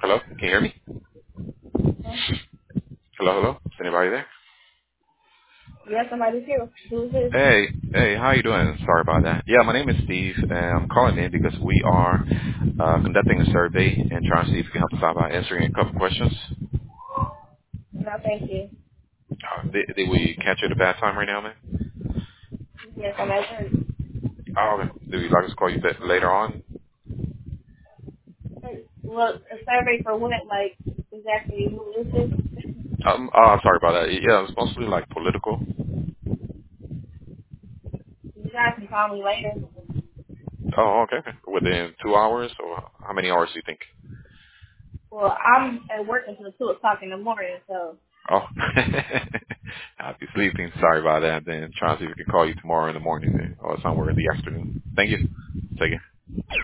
Hello? Can you hear me? Hello, hello? Is anybody there? Yes, somebody too. Who's this? Hey, how you doing? Sorry about that. Yeah, my name is Steve, and I'm calling in because we are conducting a survey and trying to see if you can help us out by answering a couple questions. No, thank you. Did we catch you at a bad time right now, man? Yes, I'm at work. Oh, okay. Do you like us to call you back later on? Well, a survey for what? Like, exactly who is this? Sorry about that. Yeah, it's mostly like political. You guys can call me later. Oh, okay. Within 2 hours, or how many hours do you think? Well, I'm at work until 2 o'clock in the morning, so. Oh, I'll be sleeping. Sorry about that. Then trying to see if we can call you tomorrow in the morning then, or somewhere in the afternoon. Thank you. Take care.